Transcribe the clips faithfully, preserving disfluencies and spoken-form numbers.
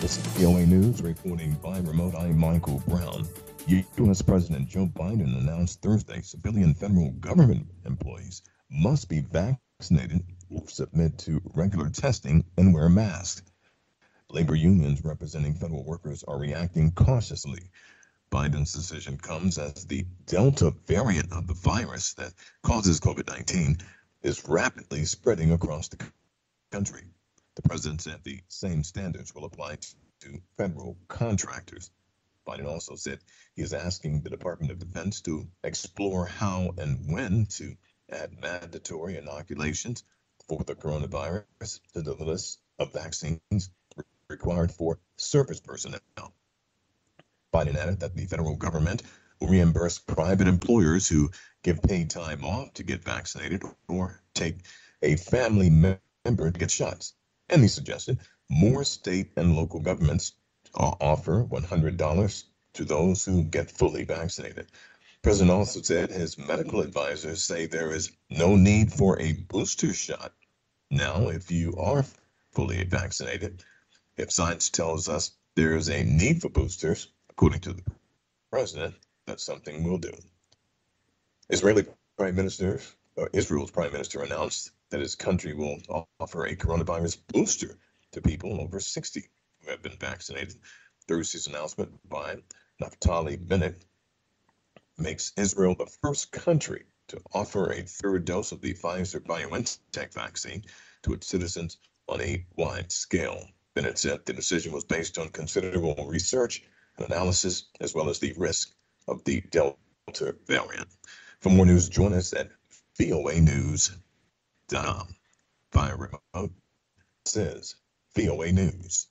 This is V O A News reporting by remote. I'm Michael Brown. U S. President Joe Biden announced Thursday civilian federal government employees must be vaccinated or submit to regular testing and wear masks. Labor unions representing federal workers are reacting cautiously. Biden's decision comes as the Delta variant of the virus that causes COVID nineteen is rapidly spreading across the country. The president said the same standards will apply to federal contractors. Biden also said he is asking the Department of Defense to explore how and when to add mandatory inoculations for the coronavirus to the list of vaccines required for service personnel. Biden added that the federal government will reimburse private employers who give paid time off to get vaccinated or take a family member to get shots. And he suggested more state and local governments offer one hundred dollars to those who get fully vaccinated. The president also said his medical advisors say there is no need for a booster shot now if you are fully vaccinated. If science tells us there is a need for boosters, according to the president, that's something we'll do. Israeli Prime Minister, uh, Israel's Prime Minister announced that his country will offer a coronavirus booster to people over sixty who have been vaccinated. Thursday's announcement by Naftali Bennett makes Israel the first country to offer a third dose of the Pfizer-BioNTech vaccine to its citizens on a wide scale. Bennett said the decision was based on considerable research and analysis, as well as the risk of the Delta variant. For more news, join us at V O A News. Um, via remote says V O A News.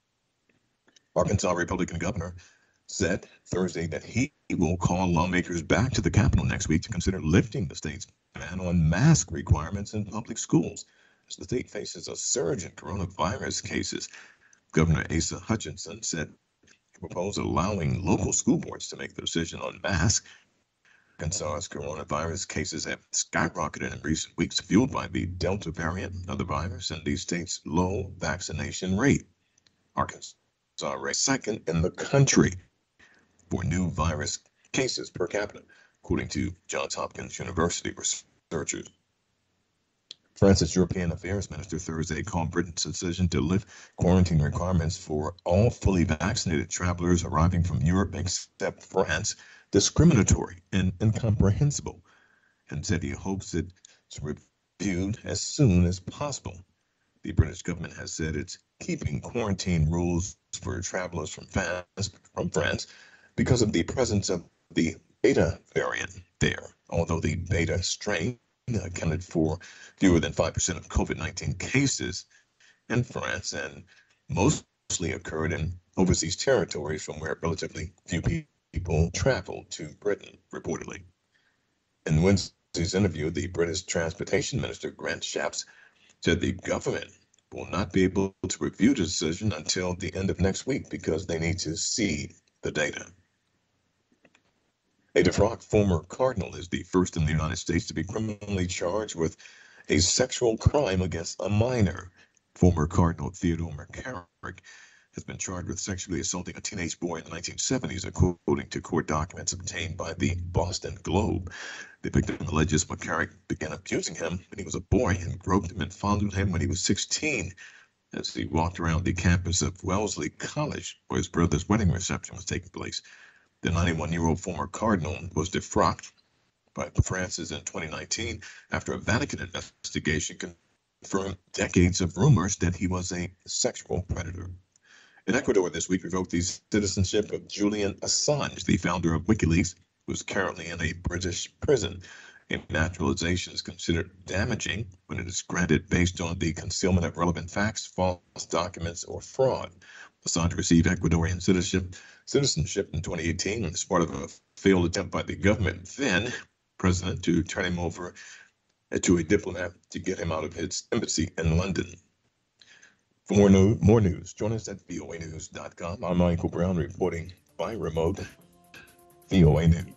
Arkansas Republican governor said Thursday that he will call lawmakers back to the Capitol next week to consider lifting the state's ban on mask requirements in public schools as the state faces a surge in coronavirus cases. Governor Asa Hutchinson said he proposed allowing local school boards to make the decision on masks. Arkansas's coronavirus cases have skyrocketed in recent weeks, fueled by the Delta variant of the virus and the state's low vaccination rate. Arkansas ranks second in the country for new virus cases per capita, according to Johns Hopkins University researchers. France's European Affairs Minister Thursday called Britain's decision to lift quarantine requirements for all fully vaccinated travelers arriving from Europe except France discriminatory and incomprehensible, and said he hopes it's reviewed as soon as possible. The British government has said it's keeping quarantine rules for travelers from France, from France because of the presence of the Beta variant there, although the Beta strain accounted for fewer than five percent of COVID nineteen cases in France and mostly occurred in overseas territories from where relatively few people People traveled to Britain, reportedly. In Wednesday's interview, the British Transportation Minister, Grant Shapps, said the government will not be able to review the decision until the end of next week because they need to see the data. A defrocked former cardinal is the first in the United States to be criminally charged with a sexual crime against a minor. Former Cardinal Theodore McCarrick has been charged with sexually assaulting a teenage boy in the nineteen seventies, according to court documents obtained by the Boston Globe. The victim alleges McCarrick began abusing him when he was a boy and groped him and fondled him when he was sixteen as he walked around the campus of Wellesley College where his brother's wedding reception was taking place. The ninety-one-year-old former cardinal was defrocked by Francis in twenty nineteen after a Vatican investigation confirmed decades of rumors that he was a sexual predator. In Ecuador this week revoked the citizenship of Julian Assange, the founder of WikiLeaks, who is currently in a British prison. A naturalization is considered damaging when it is granted based on the concealment of relevant facts, false documents, or fraud. Assange received Ecuadorian citizenship, citizenship in twenty eighteen as part of a failed attempt by the government then president to turn him over to a diplomat to get him out of his embassy in London. For more, no, more news, join us at V O A news dot com. I'm Michael Brown reporting by remote V O A News.